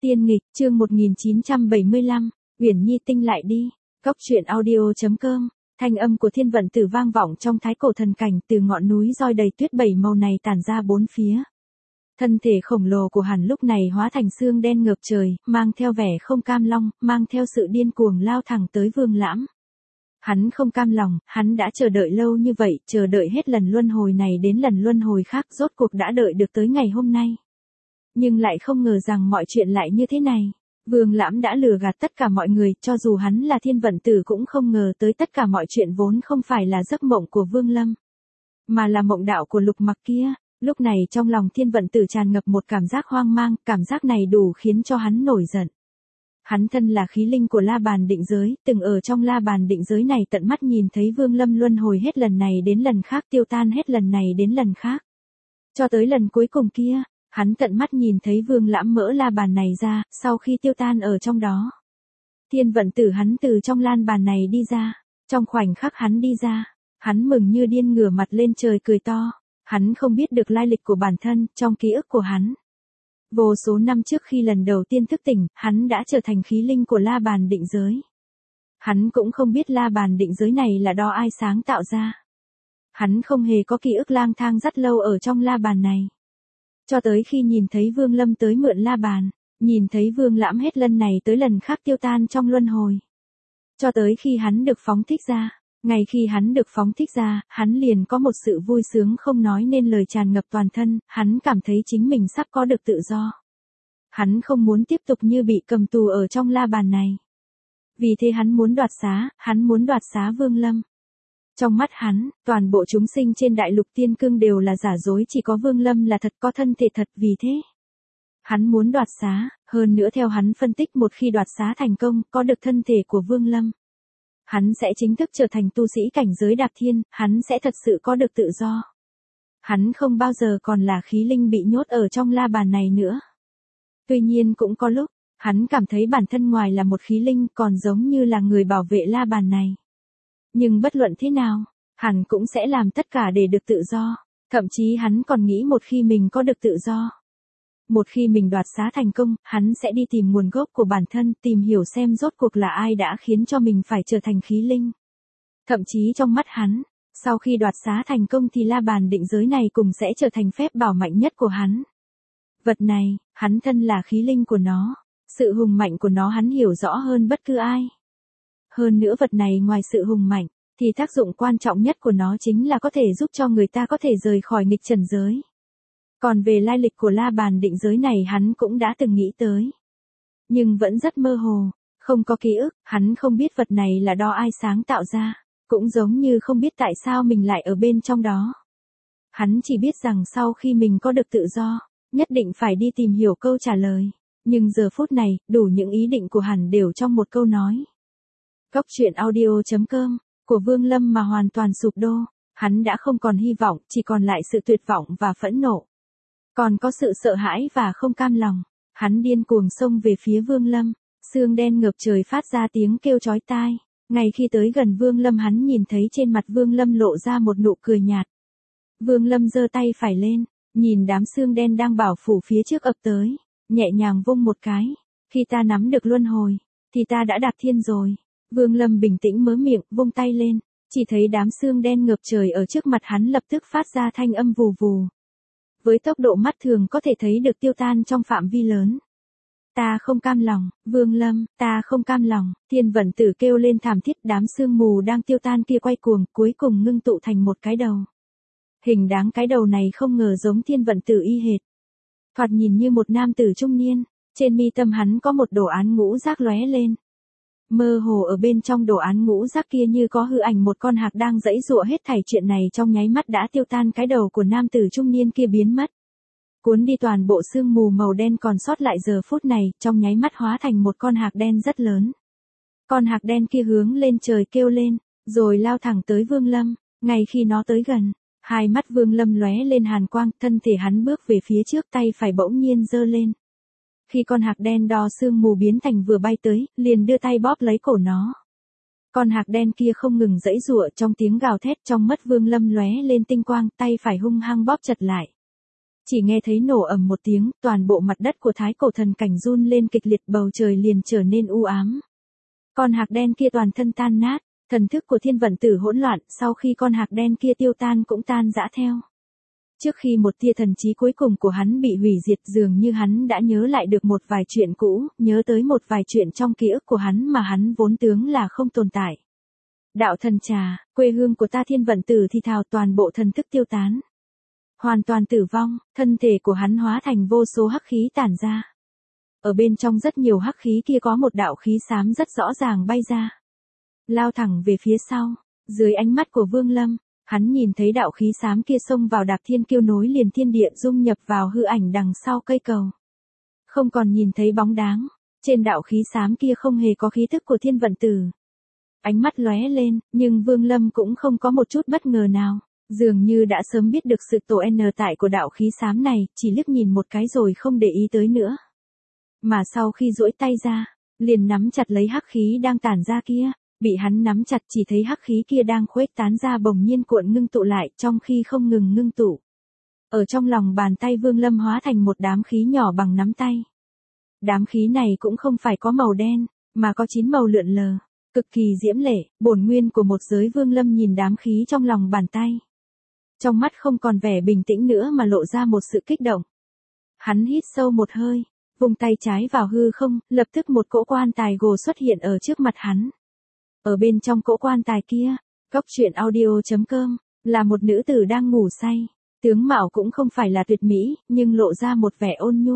Tiên nghịch, chương 1975, Uyển Nhi tinh lại đi. Góc truyện audio.com. Thanh âm của Thiên Vận Tử vang vọng trong thái cổ thần cảnh, từ ngọn núi roi đầy tuyết bảy màu này tản ra bốn phía. Thân thể khổng lồ của hắn lúc này hóa thành xương đen ngập trời, mang theo vẻ không cam long, mang theo sự điên cuồng lao thẳng tới Vương Lãm. Hắn không cam lòng, hắn đã chờ đợi lâu như vậy, chờ đợi hết lần luân hồi này đến lần luân hồi khác, rốt cuộc đã đợi được tới ngày hôm nay. Nhưng lại không ngờ rằng mọi chuyện lại như thế này. Vương Lãm đã lừa gạt tất cả mọi người, cho dù hắn là Thiên Vận Tử cũng không ngờ tới tất cả mọi chuyện vốn không phải là giấc mộng của Vương Lâm, mà là mộng đạo của Lục Mặc kia. Lúc này trong lòng Thiên Vận Tử tràn ngập một cảm giác hoang mang, cảm giác này đủ khiến cho hắn nổi giận. Hắn thân là khí linh của La Bàn Định Giới, từng ở trong La Bàn Định Giới này tận mắt nhìn thấy Vương Lâm luân hồi hết lần này đến lần khác, tiêu tan hết lần này đến lần khác. Cho tới lần cuối cùng kia, hắn tận mắt nhìn thấy Vương Lãm mỡ la bàn này ra, sau khi tiêu tan ở trong đó. Thiên Vận Tử hắn từ trong lan bàn này đi ra, trong khoảnh khắc hắn đi ra, hắn mừng như điên ngửa mặt lên trời cười to, hắn không biết được lai lịch của bản thân, trong ký ức của hắn. Vô số năm trước khi lần đầu tiên thức tỉnh, hắn đã trở thành khí linh của La Bàn Định Giới. Hắn cũng không biết La Bàn Định Giới này là do ai sáng tạo ra. Hắn không hề có ký ức lang thang rất lâu ở trong La Bàn này. Cho tới khi nhìn thấy Vương Lâm tới mượn La Bàn, nhìn thấy Vương Lãm hết lần này tới lần khác tiêu tan trong luân hồi. Cho tới khi hắn được phóng thích ra, ngày khi hắn được phóng thích ra, hắn liền có một sự vui sướng không nói nên lời tràn ngập toàn thân, hắn cảm thấy chính mình sắp có được tự do. Hắn không muốn tiếp tục như bị cầm tù ở trong La Bàn này. Vì thế hắn muốn đoạt xá Vương Lâm. Trong mắt hắn, toàn bộ chúng sinh trên đại lục tiên cương đều là giả dối, chỉ có Vương Lâm là thật, có thân thể thật, vì thế hắn muốn đoạt xá, hơn nữa theo hắn phân tích, một khi đoạt xá thành công, có được thân thể của Vương Lâm, hắn sẽ chính thức trở thành tu sĩ cảnh giới đạp thiên, hắn sẽ thật sự có được tự do. Hắn không bao giờ còn là khí linh bị nhốt ở trong La Bàn này nữa. Tuy nhiên cũng có lúc, hắn cảm thấy bản thân ngoài là một khí linh còn giống như là người bảo vệ La Bàn này. Nhưng bất luận thế nào, hắn cũng sẽ làm tất cả để được tự do, thậm chí hắn còn nghĩ một khi mình có được tự do, một khi mình đoạt xá thành công, hắn sẽ đi tìm nguồn gốc của bản thân, tìm hiểu xem rốt cuộc là ai đã khiến cho mình phải trở thành khí linh. Thậm chí trong mắt hắn, sau khi đoạt xá thành công thì La Bàn Định Giới này cùng sẽ trở thành phép bảo mạnh nhất của hắn. Vật này, hắn thân là khí linh của nó, sự hùng mạnh của nó hắn hiểu rõ hơn bất cứ ai. Hơn nữa vật này ngoài sự hùng mạnh, thì tác dụng quan trọng nhất của nó chính là có thể giúp cho người ta có thể rời khỏi nghịch trần giới. Còn về lai lịch của La Bàn Định Giới này hắn cũng đã từng nghĩ tới. Nhưng vẫn rất mơ hồ, không có ký ức, hắn không biết vật này là do ai sáng tạo ra, cũng giống như không biết tại sao mình lại ở bên trong đó. Hắn chỉ biết rằng sau khi mình có được tự do, nhất định phải đi tìm hiểu câu trả lời. Nhưng giờ phút này, đủ những ý định của hắn đều trong một câu nói. Góc truyện audio.com, của Vương Lâm mà hoàn toàn sụp đổ, hắn đã không còn hy vọng, chỉ còn lại sự tuyệt vọng và phẫn nộ. Còn có sự sợ hãi và không cam lòng, hắn điên cuồng xông về phía Vương Lâm, xương đen ngập trời phát ra tiếng kêu chói tai. Ngay khi tới gần Vương Lâm hắn nhìn thấy trên mặt Vương Lâm lộ ra một nụ cười nhạt. Vương Lâm giơ tay phải lên, nhìn đám xương đen đang bảo phủ phía trước ập tới, nhẹ nhàng vung một cái. Khi ta nắm được luân hồi, thì ta đã đạp thiên rồi. Vương Lâm bình tĩnh mở miệng, vung tay lên, chỉ thấy đám xương đen ngập trời ở trước mặt hắn lập tức phát ra thanh âm vù vù. Với tốc độ mắt thường có thể thấy được tiêu tan trong phạm vi lớn. Ta không cam lòng, Vương Lâm, ta không cam lòng, Thiên Vận Tử kêu lên thảm thiết, đám sương mù đang tiêu tan kia quay cuồng, cuối cùng ngưng tụ thành một cái đầu. Hình dáng cái đầu này không ngờ giống Thiên Vận Tử y hệt. Thoạt nhìn như một nam tử trung niên, trên mi tâm hắn có một đồ án ngũ giác lóe lên. Mơ hồ ở bên trong đồ án ngũ giác kia như có hư ảnh một con hạc đang giãy giụa, hết thảy chuyện này trong nháy mắt đã tiêu tan, cái đầu của nam tử trung niên kia biến mất. Cuốn đi toàn bộ sương mù màu đen còn sót lại giờ phút này, trong nháy mắt hóa thành một con hạc đen rất lớn. Con hạc đen kia hướng lên trời kêu lên, rồi lao thẳng tới Vương Lâm. Ngay khi nó tới gần, hai mắt Vương Lâm lóe lên hàn quang, thân thể hắn bước về phía trước, tay phải bỗng nhiên giơ lên. Khi con hạc đen đo sương mù biến thành vừa bay tới, liền đưa tay bóp lấy cổ nó. Con hạc đen kia không ngừng giãy giụa, trong tiếng gào thét, trong mắt Vương Lâm lóe lên tinh quang, tay phải hung hăng bóp chặt lại. Chỉ nghe thấy nổ ầm một tiếng, toàn bộ mặt đất của thái cổ thần cảnh run lên kịch liệt, bầu trời liền trở nên u ám. Con hạc đen kia toàn thân tan nát, thần thức của thiên vận tử hỗn loạn, sau khi con hạc đen kia tiêu tan cũng tan rã theo. Trước khi một tia thần trí cuối cùng của hắn bị hủy diệt, dường như hắn đã nhớ lại được một vài chuyện cũ, nhớ tới một vài chuyện trong ký ức của hắn mà hắn vốn tưởng là không tồn tại. Đạo thần trà, quê hương của ta, thiên vận tử thì thào, toàn bộ thần thức tiêu tán. Hoàn toàn tử vong, thân thể của hắn hóa thành vô số hắc khí tản ra. Ở bên trong rất nhiều hắc khí kia có một đạo khí xám rất rõ ràng bay ra. Lao thẳng về phía sau, dưới ánh mắt của Vương Lâm, hắn nhìn thấy đạo khí xám kia xông vào Đạp Thiên Kiêu, nối liền thiên địa, dung nhập vào hư ảnh đằng sau cây cầu. Không còn nhìn thấy bóng dáng, trên đạo khí xám kia không hề có khí tức của thiên vận tử. Ánh mắt lóe lên, nhưng Vương Lâm cũng không có một chút bất ngờ nào, dường như đã sớm biết được sự tổ n tại của đạo khí xám này, chỉ liếc nhìn một cái rồi không để ý tới nữa. Mà sau khi duỗi tay ra, liền nắm chặt lấy hắc khí đang tản ra kia, bị hắn nắm chặt chỉ thấy hắc khí kia đang khuếch tán ra, bỗng nhiên cuộn ngưng tụ lại, trong khi không ngừng ngưng tụ. Ở trong lòng bàn tay Vương Lâm hóa thành một đám khí nhỏ bằng nắm tay. Đám khí này cũng không phải có màu đen, mà có 9 màu lượn lờ, cực kỳ diễm lệ, bổn nguyên của một giới. Vương Lâm nhìn đám khí trong lòng bàn tay. Trong mắt không còn vẻ bình tĩnh nữa mà lộ ra một sự kích động. Hắn hít sâu một hơi, vùng tay trái vào hư không, lập tức một cỗ quan tài gồ xuất hiện ở trước mặt hắn. Ở bên trong cỗ quan tài kia, Góc Truyện Audio.com, là một nữ tử đang ngủ say. Tướng mạo cũng không phải là tuyệt mỹ, nhưng lộ ra một vẻ ôn nhu.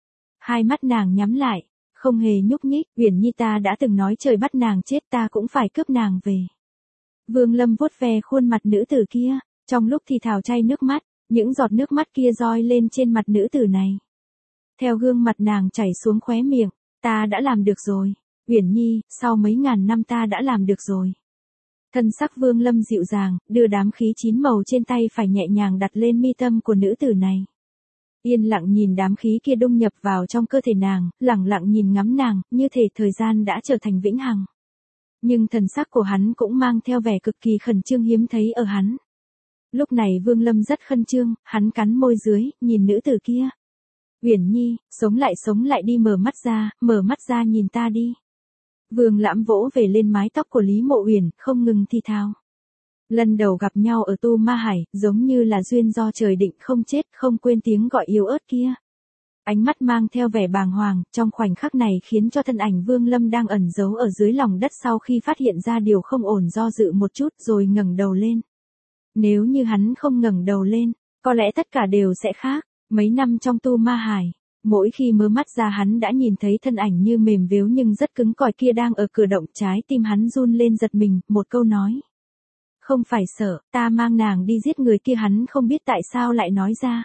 Hai mắt nàng nhắm lại, không hề nhúc nhích. Uyển Nhi, ta đã từng nói trời bắt nàng chết, ta cũng phải cướp nàng về. Vương Lâm vuốt ve khuôn mặt nữ tử kia, trong lúc thì thào chay nước mắt, những giọt nước mắt kia roi lên trên mặt nữ tử này. Theo gương mặt nàng chảy xuống khóe miệng, ta đã làm được rồi. Uyển Nhi, sau mấy ngàn năm ta đã làm được rồi. Thân sắc Vương Lâm dịu dàng, đưa đám khí 9 màu trên tay phải nhẹ nhàng đặt lên mi tâm của nữ tử này. Yên lặng nhìn đám khí kia dung nhập vào trong cơ thể nàng, lặng lặng nhìn ngắm nàng, như thể thời gian đã trở thành vĩnh hằng. Nhưng thần sắc của hắn cũng mang theo vẻ cực kỳ khẩn trương hiếm thấy ở hắn. Lúc này Vương Lâm rất khẩn trương, hắn cắn môi dưới, nhìn nữ tử kia. Uyển Nhi, sống lại đi, mở mắt ra nhìn ta đi. Vương Lãm vỗ về lên mái tóc của Lý Mộ Uyển, không ngừng thì thào. Lần đầu gặp nhau ở Tu Ma Hải, giống như là duyên do trời định, không chết, không quên tiếng gọi yếu ớt kia. Ánh mắt mang theo vẻ bàng hoàng, trong khoảnh khắc này khiến cho thân ảnh Vương Lâm đang ẩn giấu ở dưới lòng đất sau khi phát hiện ra điều không ổn do dự một chút rồi ngẩng đầu lên. Nếu như hắn không ngẩng đầu lên, có lẽ tất cả đều sẽ khác. Mấy năm trong Tu Ma Hải, mỗi khi mở mắt ra hắn đã nhìn thấy thân ảnh như mềm vếu nhưng rất cứng cỏi kia đang ở cửa động, trái tim hắn run lên giật mình, một câu nói. Không phải sợ, ta mang nàng đi giết người kia, hắn không biết tại sao lại nói ra.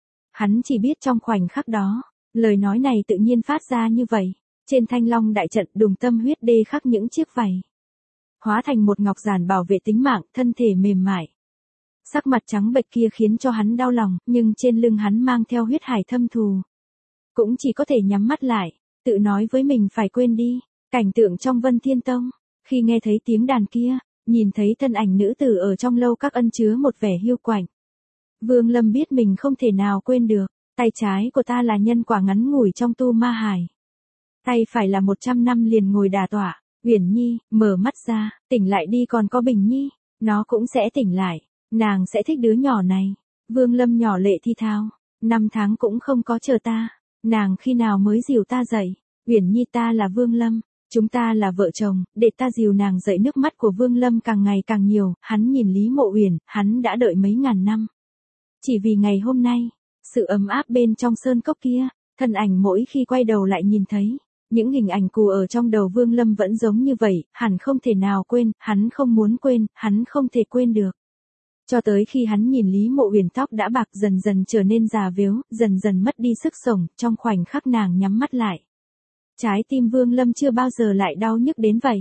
Hắn chỉ biết trong khoảnh khắc đó, lời nói này tự nhiên phát ra như vậy. Trên Thanh Long đại trận đùng tâm huyết đê khắc những chiếc vảy. Hóa thành một ngọc giản bảo vệ tính mạng, thân thể mềm mại. Sắc mặt trắng bệch kia khiến cho hắn đau lòng, nhưng trên lưng hắn mang theo huyết hải thâm thù. Cũng chỉ có thể nhắm mắt lại, tự nói với mình phải quên đi. Cảnh tượng trong Vân Thiên Tông, khi nghe thấy tiếng đàn kia, nhìn thấy thân ảnh nữ tử ở trong lâu các ân chứa một vẻ hiu quạnh. Vương Lâm biết mình không thể nào quên được, tay trái của ta là nhân quả ngắn ngủi trong Tu Ma Hải. Tay phải là 100 năm liền ngồi đả tọa. Uyển Nhi, mở mắt ra, tỉnh lại đi, còn có Bình Nhi, nó cũng sẽ tỉnh lại, nàng sẽ thích đứa nhỏ này. Vương Lâm nhỏ lệ thi thao, 5 tháng cũng không có chờ ta, nàng khi nào mới dìu ta dậy. Uyển Nhi, ta là Vương Lâm, chúng ta là vợ chồng, để ta dìu nàng dậy. Nước mắt của Vương Lâm càng ngày càng nhiều, hắn nhìn Lý Mộ Uyển, hắn đã đợi mấy ngàn năm. Chỉ vì ngày hôm nay, sự ấm áp bên trong sơn cốc kia, thân ảnh mỗi khi quay đầu lại nhìn thấy, những hình ảnh cũ ở trong đầu Vương Lâm vẫn giống như vậy, hẳn không thể nào quên, hắn không muốn quên, hắn không thể quên được. Cho tới khi hắn nhìn Lý Mộ Uyển tóc đã bạc dần dần trở nên già vếu, dần dần mất đi sức sống, trong khoảnh khắc nàng nhắm mắt lại. Trái tim Vương Lâm chưa bao giờ lại đau nhức đến vậy.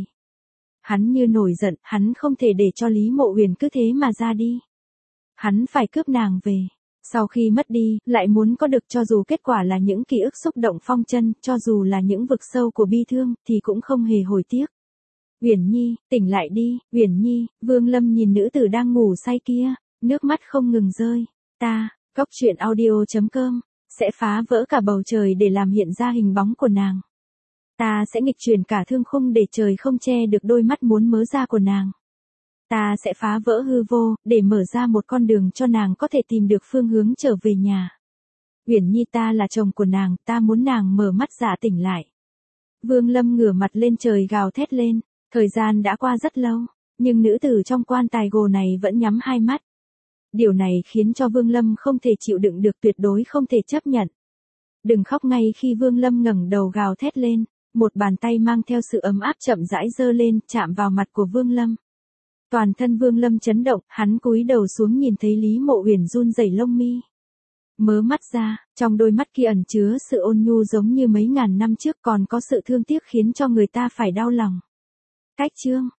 Hắn như nổi giận, hắn không thể để cho Lý Mộ Uyển cứ thế mà ra đi. Hắn phải cướp nàng về. Sau khi mất đi, lại muốn có được, cho dù kết quả là những ký ức xúc động phong chân, cho dù là những vực sâu của bi thương, thì cũng không hề hối tiếc. Uyển Nhi, tỉnh lại đi, Uyển Nhi. Vương Lâm nhìn nữ tử đang ngủ say kia, nước mắt không ngừng rơi. Ta Cốc truyện audio.com sẽ phá vỡ cả bầu trời để làm hiện ra hình bóng của nàng. Ta sẽ nghịch chuyển cả thương khung để trời không che được đôi mắt muốn mớ ra của nàng. Ta sẽ phá vỡ hư vô, để mở ra một con đường cho nàng có thể tìm được phương hướng trở về nhà. Uyển Nhi, ta là chồng của nàng, ta muốn nàng mở mắt ra tỉnh lại. Vương Lâm ngửa mặt lên trời gào thét lên, thời gian đã qua rất lâu, nhưng nữ tử trong quan tài gồ này vẫn nhắm hai mắt. Điều này khiến cho Vương Lâm không thể chịu đựng được, tuyệt đối không thể chấp nhận. Đừng khóc. Ngay khi Vương Lâm ngẩng đầu gào thét lên, một bàn tay mang theo sự ấm áp chậm rãi giơ lên, chạm vào mặt của Vương Lâm. Toàn thân Vương Lâm chấn động, hắn cúi đầu xuống nhìn thấy Lý Mộ Uyển run rẩy lông mi. Mớ mắt ra, trong đôi mắt kia ẩn chứa sự ôn nhu giống như mấy ngàn năm trước, còn có sự thương tiếc khiến cho người ta phải đau lòng. Cách chương